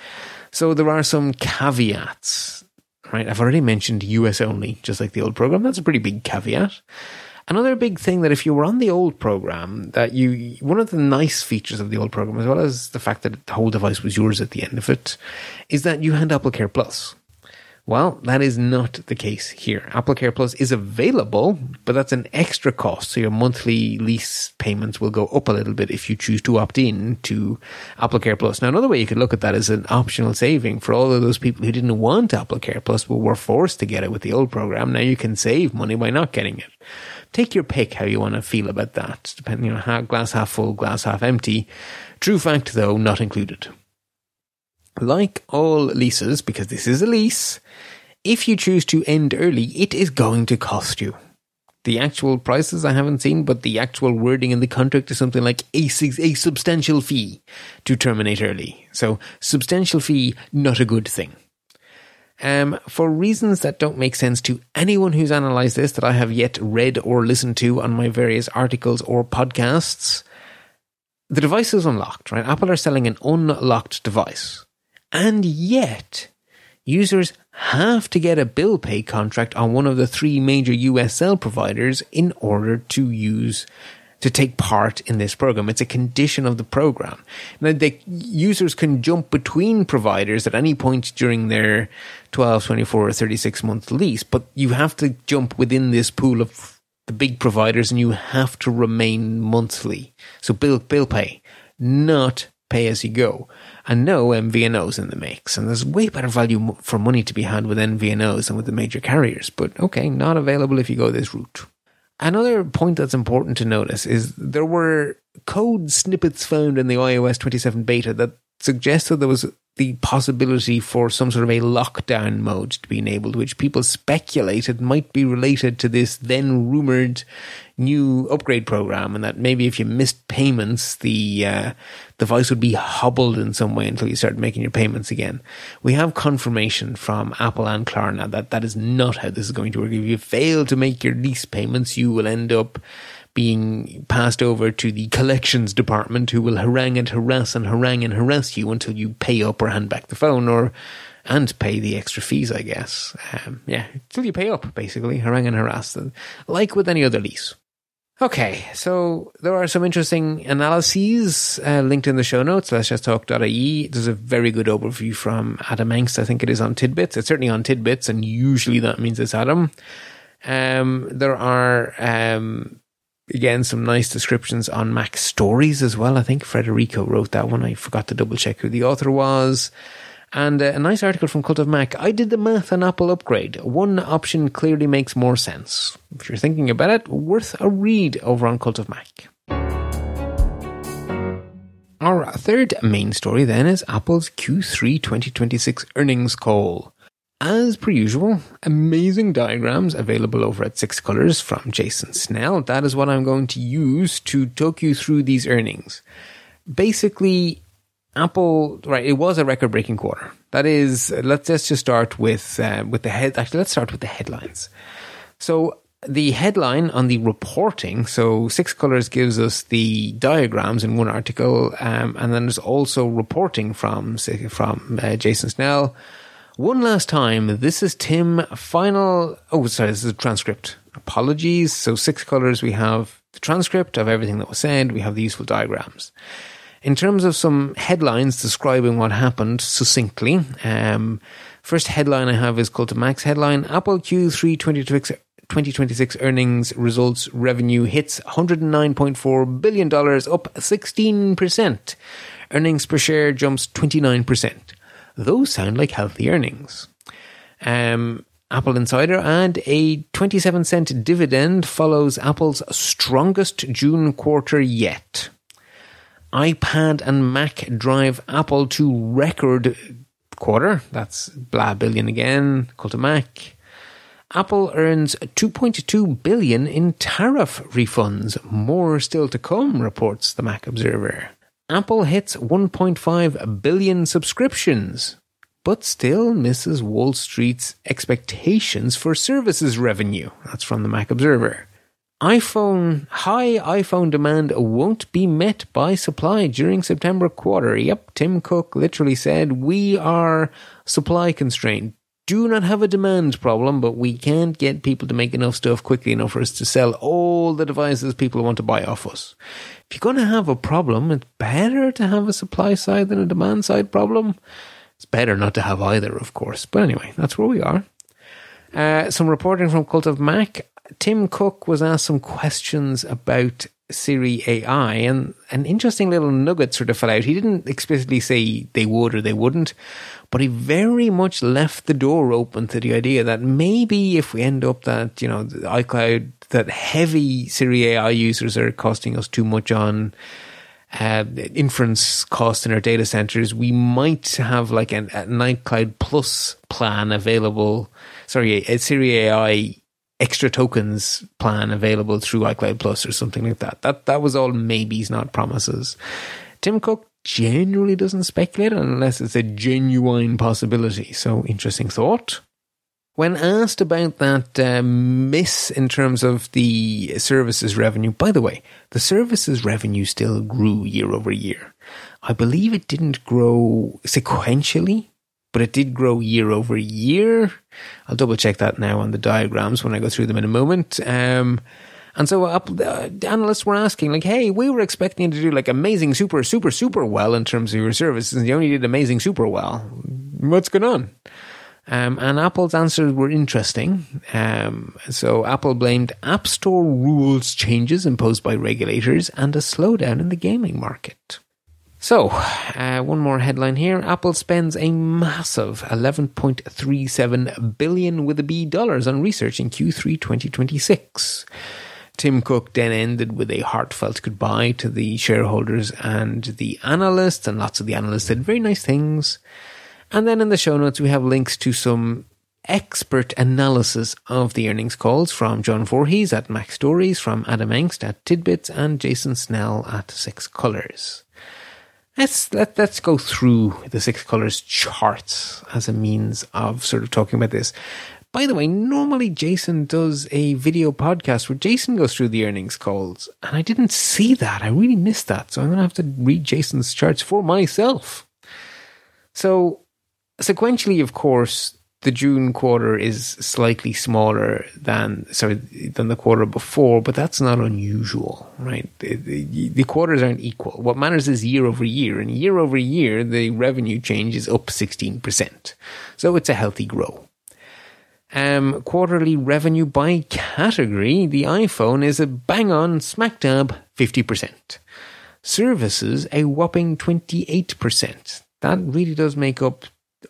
So there are some caveats, right? I've already mentioned U S only, just like the old program. That's a pretty big caveat. Another big thing that if you were on the old program, that you, one of the nice features of the old program, as well as the fact that the whole device was yours at the end of it, is that you had AppleCare Plus. Well, that is not the case here. AppleCare Plus is available, but that's an extra cost. So your monthly lease payments will go up a little bit if you choose to opt in to AppleCare Plus. Now, another way you could look at that is an optional saving for all of those people who didn't want AppleCare Plus but were forced to get it with the old program. Now you can save money by not getting it. Take your pick how you want to feel about that, depending on how glass half full, glass half empty. True fact, though, not included. Like all leases, because this is a lease, if you choose to end early, it is going to cost you. The actual prices I haven't seen, but the actual wording in the contract is something like a, a substantial fee to terminate early. So, substantial fee, not a good thing. Um, for reasons that don't make sense to anyone who's analysed this that I have yet read or listened to on my various articles or podcasts, the device is unlocked, right? Apple are selling an unlocked device. And yet, users have to get a bill pay contract on one of the three major U S cell providers in order to use to take part in this program. It's a condition of the program. Now, the users can jump between providers at any point during their twelve, twenty-four, or thirty-six month lease, but you have to jump within this pool of the big providers and you have to remain monthly. So bill, bill pay, not pay as you go. And no M V N Os in the mix. And there's way better value for money to be had with M V N Os than with the major carriers. But okay, not available if you go this route. Another point that's important to notice is there were code snippets found in the iOS twenty-seven beta that suggested there was the possibility for some sort of a lockdown mode to be enabled, which people speculated might be related to this then rumoured new upgrade program, and that maybe if you missed payments, the uh, device would be hobbled in some way until you start making your payments again. We have confirmation from Apple and Klarna that that is not how this is going to work. If you fail to make your lease payments, you will end up being passed over to the collections department, who will harangue and harass and harangue and harass you until you pay up or hand back the phone, or and pay the extra fees, I guess. Um, yeah, until you pay up, basically, harangue and harass them, like with any other lease. Okay, so there are some interesting analyses uh, linked in the show notes, let's just talk dot I E. There's a very good overview from Adam Engst. I think it is on Tidbits. It's certainly on Tidbits, and usually that means it's Adam. Um, there are... Um, Again, some nice descriptions on Mac Stories as well. I think Federico wrote that one. I forgot to double check who the author was. And uh, a nice article from Cult of Mac. I did the math on Apple upgrade. One option clearly makes more sense. If you're thinking about it, worth a read over on Cult of Mac. Our third main story then is Apple's Q three twenty twenty-six earnings call. As per usual, amazing diagrams available over at Six Colors from Jason Snell. That is what I'm going to use to talk you through these earnings. Basically, Apple, right, it was a record-breaking quarter. That is, let's just start with uh, with the head. Actually, let's start with the headlines. So the headline on the reporting, so Six Colors gives us the diagrams in one article, um, and then there's also reporting from, from uh, Jason Snell. One last time, this is Tim, final... Oh, sorry, this is a transcript. Apologies. So Six Colors, we have the transcript of everything that was said. We have the useful diagrams. In terms of some headlines describing what happened succinctly, um, first headline I have is Cult of Mac's headline. Apple Q three twenty twenty-six earnings results revenue hits one hundred nine point four billion dollars, up sixteen percent. Earnings per share jumps twenty-nine percent. Those sound like healthy earnings. Um, Apple Insider and a twenty-seven cent dividend follows Apple's strongest June quarter yet. iPad and Mac drive Apple to record quarter. That's blah billion again. Cult of Mac. Apple earns two point two billion dollars in tariff refunds. More still to come, reports the Mac Observer. Apple hits one point five billion subscriptions, but still misses Wall Street's expectations for services revenue. That's from the Mac Observer. iPhone, high iPhone demand won't be met by supply during September quarter. Yep, Tim Cook literally said, we are supply constrained. Do not have a demand problem, but we can't get people to make enough stuff quickly enough for us to sell all the devices people want to buy off us. If you're going to have a problem, it's better to have a supply side than a demand side problem. It's better not to have either, of course. But anyway, that's where we are. Uh, some reporting from Cult of Mac. Tim Cook was asked some questions about Siri A I, and an interesting little nugget sort of fell out. He didn't explicitly say they would or they wouldn't, but he very much left the door open to the idea that maybe if we end up that, you know, iCloud, that heavy Siri A I users are costing us too much on uh, inference cost in our data centers, we might have like an, an iCloud Plus plan available, sorry, a Siri A I extra tokens plan available through iCloud Plus or something like that. That that was all maybes, not promises. Tim Cook generally doesn't speculate unless it's a genuine possibility. So, interesting thought. When asked about that uh, miss in terms of the services revenue, by the way, the services revenue still grew year over year. I believe it didn't grow sequentially, but it did grow year over year. I'll double check that now on the diagrams when I go through them in a moment. Um, and so uh, the analysts were asking, like, hey, we were expecting you to do like amazing, super, super, super well in terms of your services, and you only did amazing, super well. What's going on? Um, and Apple's answers were interesting. Um, so Apple blamed App Store rules changes imposed by regulators and a slowdown in the gaming market. So, uh, one more headline here. Apple spends a massive eleven point three seven billion with a B dollars on research in Q three twenty twenty-six. Tim Cook then ended with a heartfelt goodbye to the shareholders and the analysts, and lots of the analysts said very nice things. And then in the show notes, we have links to some expert analysis of the earnings calls from John Voorhees at Mac Stories, from Adam Engst at Tidbits, and Jason Snell at Six Colors. Let's, let, let's go through the Six Colors charts as a means of sort of talking about this. By the way, normally Jason does a video podcast where Jason goes through the earnings calls, and I didn't see that. I really missed that, so I'm going to have to read Jason's charts for myself. So, sequentially, of course, the June quarter is slightly smaller than sorry than the quarter before, but that's not unusual, right? The, the, the quarters aren't equal. What matters is year over year, and year over year, the revenue change is up sixteen percent. So it's a healthy growth. Um, quarterly revenue by category, the iPhone is a bang-on smack dab fifty percent. Services, a whopping twenty-eight percent. That really does make up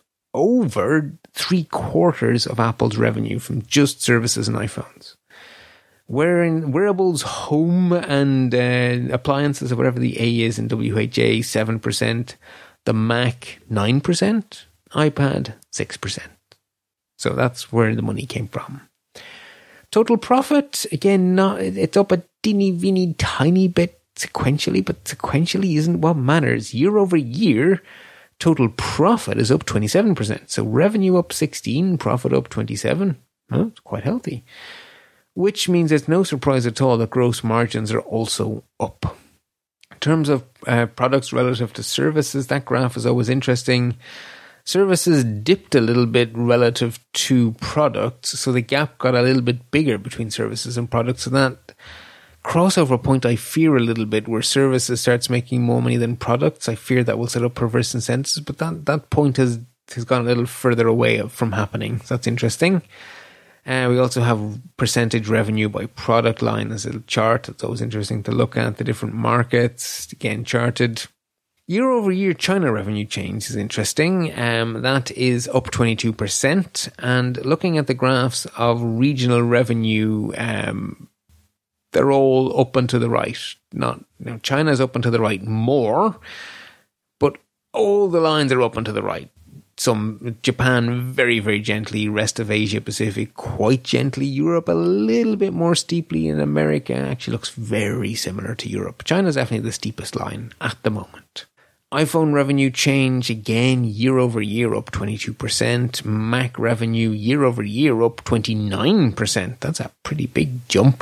over three quarters of Apple's revenue from just services and iPhones. Wearing, wearables, home and uh, appliances, or whatever the A is in W H A, seven percent. The Mac, nine percent. iPad, six percent. So that's where the money came from. Total profit, again, not, it's up a teeny weeny tiny bit sequentially, but sequentially isn't what matters. Year over year, total profit is up twenty-seven percent. So revenue up sixteen, profit up twenty-seven. Well, it's quite healthy. Which means it's no surprise at all that gross margins are also up. In terms of uh, products relative to services, that graph is always interesting. Services dipped a little bit relative to products, so the gap got a little bit bigger between services and products. So that crossover point, I fear a little bit, where services starts making more money than products. I fear that will set up perverse incentives, but that, that point has, has gone a little further away from happening. So that's interesting. Uh, we also have percentage revenue by product line as a chart. It's always interesting to look at the different markets, again charted. Year over year China revenue change is interesting. Um, that is up twenty-two percent. And looking at the graphs of regional revenue, um, they're all up and to the right. Not, you know, China's up and to the right more, but all the lines are up and to the right. Some Japan very, very gently, rest of Asia Pacific quite gently, Europe a little bit more steeply, and America actually looks very similar to Europe. China's definitely the steepest line at the moment. iPhone revenue change, again, year over year up twenty-two percent. Mac revenue year over year up twenty-nine percent. That's a pretty big jump.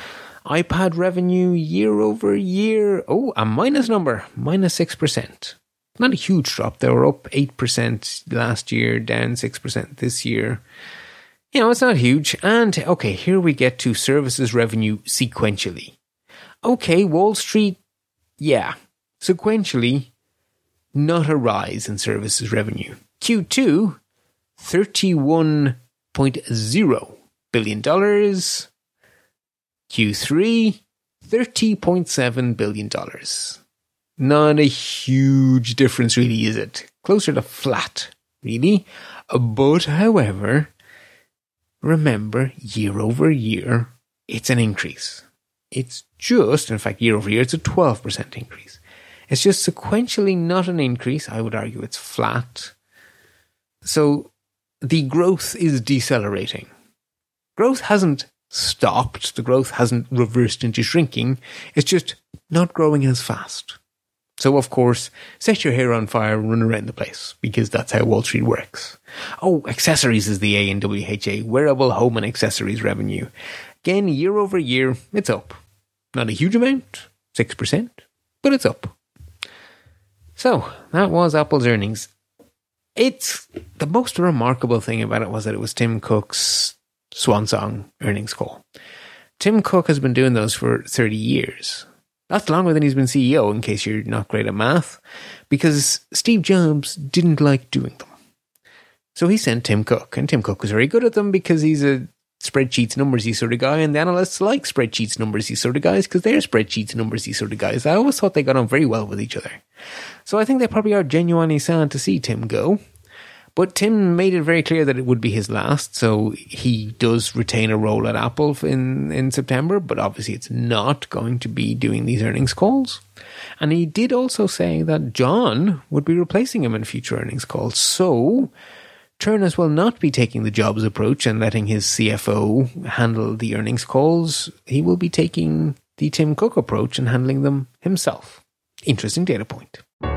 iPad revenue year over year, oh, a minus number, minus six percent. Not a huge drop. They were up eight percent last year, down six percent this year. You know, it's not huge. And, okay, here we get to services revenue sequentially. Okay, Wall Street, yeah, sequentially, not a rise in services revenue. Q two, thirty-one point zero billion dollars. Q three, thirty point seven billion dollars. Not a huge difference, really, is it? Closer to flat, really. But, however, remember, year over year, it's an increase. It's just, in fact, year over year, it's a twelve percent increase. It's just sequentially not an increase. I would argue it's flat. So the growth is decelerating. Growth hasn't stopped. The growth hasn't reversed into shrinking. It's just not growing as fast. So, of course, set your hair on fire and run around the place, because that's how Wall Street works. Oh, accessories is the A in W H A. Wearable home and accessories revenue. Again, year over year, it's up. Not a huge amount, six percent, but it's up. So, that was Apple's earnings. It's the most remarkable thing about it was that it was Tim Cook's swan song earnings call. Tim Cook has been doing those for thirty years. That's longer than he's been C E O, in case you're not great at math, because Steve Jobs didn't like doing them. So he sent Tim Cook, and Tim Cook was very good at them because he's a spreadsheets, numbersy sort of guy, and the analysts like spreadsheets, numbersy sort of guys because they're spreadsheets, numbersy sort of guys. I always thought they got on very well with each other. So I think they probably are genuinely sad to see Tim go. But Tim made it very clear that it would be his last, so he does retain a role at Apple in, in September, but obviously it's not going to be doing these earnings calls. And he did also say that John would be replacing him in future earnings calls. So Turnus will not be taking the Jobs approach and letting his C F O handle the earnings calls. He will be taking the Tim Cook approach and handling them himself. Interesting data point.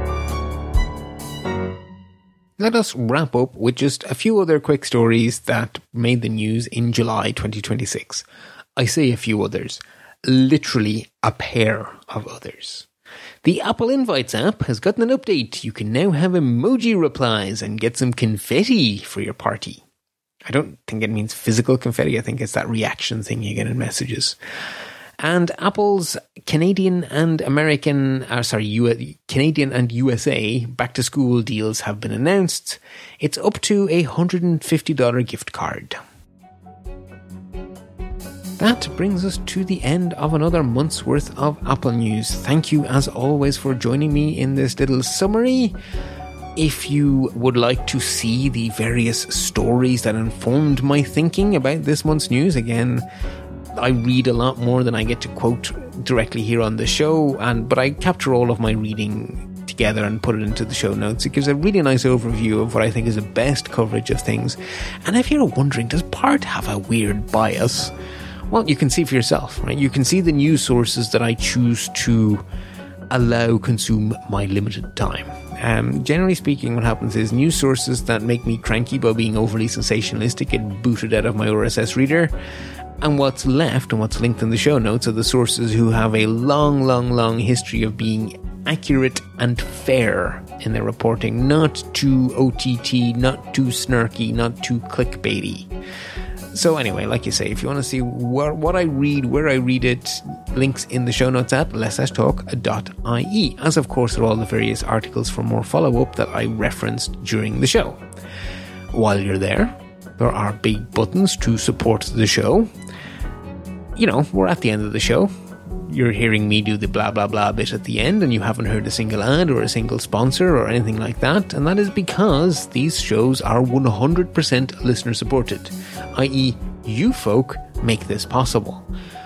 Let us wrap up with just a few other quick stories that made the news in July twenty twenty-six. I say a few others, literally a pair of others. The Apple Invites app has gotten an update. You can now have emoji replies and get some confetti for your party. I don't think it means physical confetti. I think it's that reaction thing you get in messages. And Apple's Canadian and American, uh, sorry, U- Canadian and U S A back-to-school deals have been announced. It's up to a one hundred fifty dollars gift card. That brings us to the end of another month's worth of Apple news. Thank you, as always, for joining me in this little summary. If you would like to see the various stories that informed my thinking about this month's news, again, I read a lot more than I get to quote directly here on the show, and but I capture all of my reading together and put it into the show notes. It gives a really nice overview of what I think is the best coverage of things. And if you're wondering, does Bart have a weird bias? Well, you can see for yourself, right? You can see the news sources that I choose to allow consume my limited time. Um, generally speaking, what happens is news sources that make me cranky by being overly sensationalistic get booted out of my R S S reader. And what's left and what's linked in the show notes are the sources who have a long, long, long history of being accurate and fair in their reporting, not too O T T, not too snarky, not too clickbaity. So anyway, like you say, if you want to see where, what I read, where I read it, links in the show notes at less dash talk dot I E, as of course are all the various articles for more follow-up that I referenced during the show. While you're there, there are big buttons to support the show. You know, we're at the end of the show. You're hearing me do the blah blah blah bit at the end, and you haven't heard a single ad or a single sponsor or anything like that, and that is because these shows are one hundred percent listener supported, that is you folk make this possible.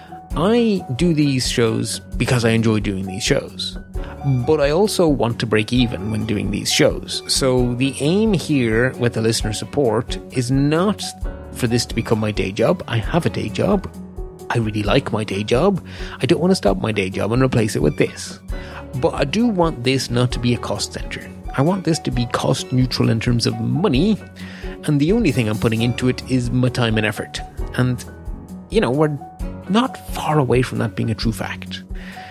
I do these shows because I enjoy doing these shows, but I also want to break even when doing these shows. So the aim here with the listener support is not for this to become my day job. I have a day job. I really like my day job. I don't want to stop my day job and replace it with this. But I do want this not to be a cost center. I want this to be cost neutral in terms of money, and the only thing I'm putting into it is my time and effort. And, you know, we're not far away from that being a true fact.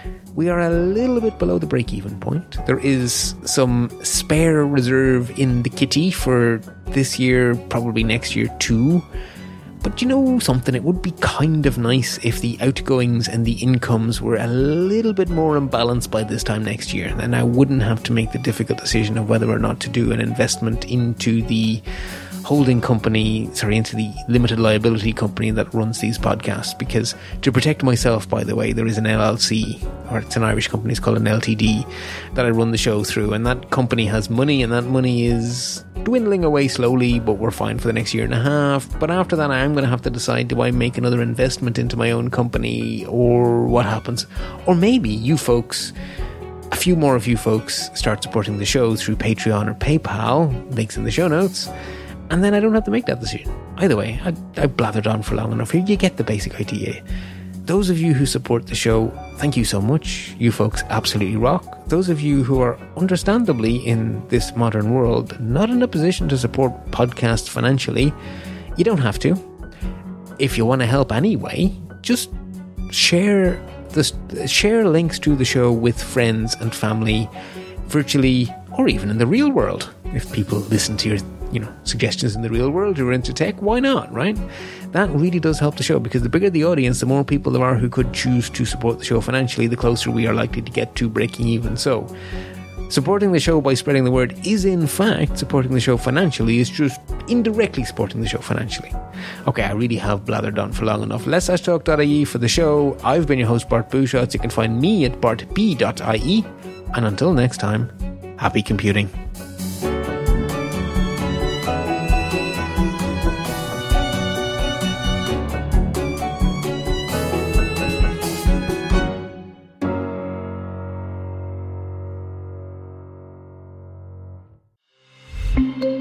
We are a little bit below the break-even point. There is some spare reserve in the kitty for this year, probably next year too. But you know something, it would be kind of nice if the outgoings and the incomes were a little bit more imbalanced by this time next year. Then I wouldn't have to make the difficult decision of whether or not to do an investment into the holding company, sorry, into the limited liability company that runs these podcasts. Because to protect myself, by the way, there is an L L C, or it's an Irish company, it's called an L T D, that I run the show through. And that company has money, and that money is dwindling away slowly, but we're fine for the next year and a half. But after that, I am going to have to decide, do I make another investment into my own company, or what happens? Or maybe you folks, a few more of you folks, start supporting the show through Patreon or PayPal, links in the show notes, and then I don't have to make that decision. Either way, I, I've blathered on for long enough here. You get the basic idea. Those of you who support the show, thank you so much. You folks absolutely rock. Those of you who are understandably in this modern world not in a position to support podcasts financially, you don't have to. If you want to help anyway, just share the share links to the show with friends and family, virtually or even in the real world. If people listen to your you know, suggestions in the real world who are into tech, why not, right? That really does help the show, because the bigger the audience, the more people there are who could choose to support the show financially, the closer we are likely to get to breaking even. So, supporting the show by spreading the word is in fact supporting the show financially, is just indirectly supporting the show financially. Okay, I really have blathered on for long enough. less dash talk dot I E for the show. I've been your host, Bart Buchholz. You can find me at bart b dot I E. And until next time, happy computing. you.